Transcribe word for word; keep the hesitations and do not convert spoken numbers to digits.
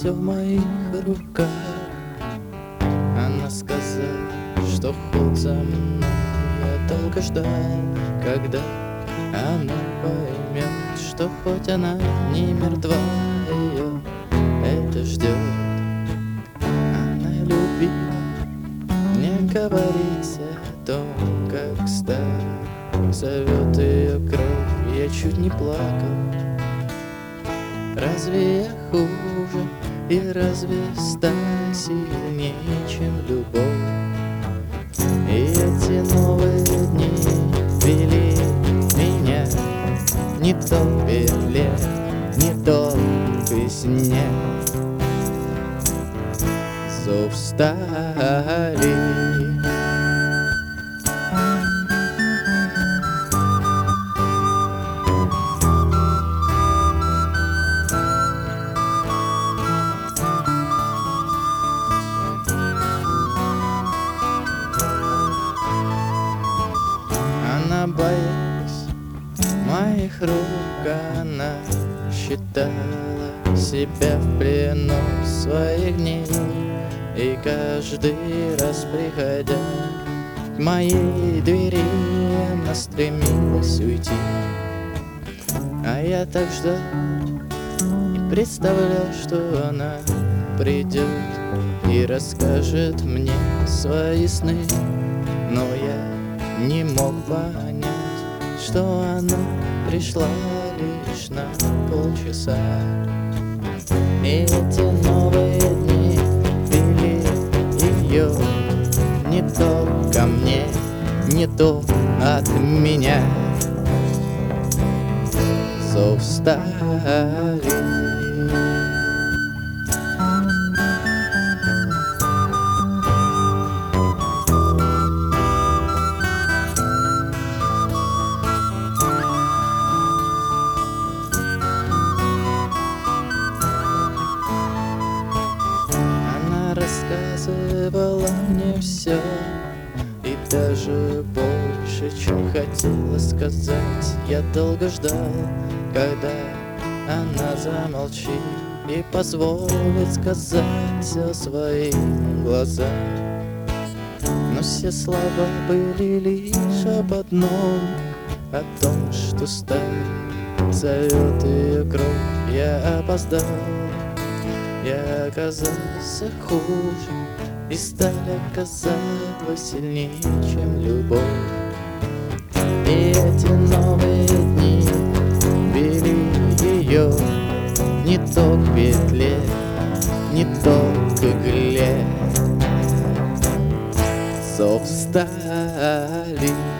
все в моих руках. Она сказала, что ход за мной. Я долго ждал, когда она поймет, что хоть она не мертва, ее это ждет. Она любила не говорить о том, как стар зовет ее кровь. Я чуть не плакал. Разве я хуже и разве сталь сильнее, чем любовь? И эти новые дни вели меня не то к петле, не то к весне. Зов стали. Она боялась моих рук, она считала себя в плену своих дней. И каждый раз, приходя к моей двери, она стремилась уйти. А я так ждал и представлял, что она придет и расскажет мне свои сны. Но я не мог понять, что она пришла лишь на полчаса. И эти новые дни вели ее не то ко мне, не то от меня. Зов стали. Рассказывала мне все и даже больше, чем хотела сказать. Я долго ждал, когда она замолчит и позволит сказать все своим глазам. Но все слова были лишь об одном, о том, что сталь зовет ее кровь. Я опоздал. Я оказался хуже, и сталь оказалась сильнее, чем любовь. И эти новые дни вели ее не то к петле, не то к игле. Зов стали.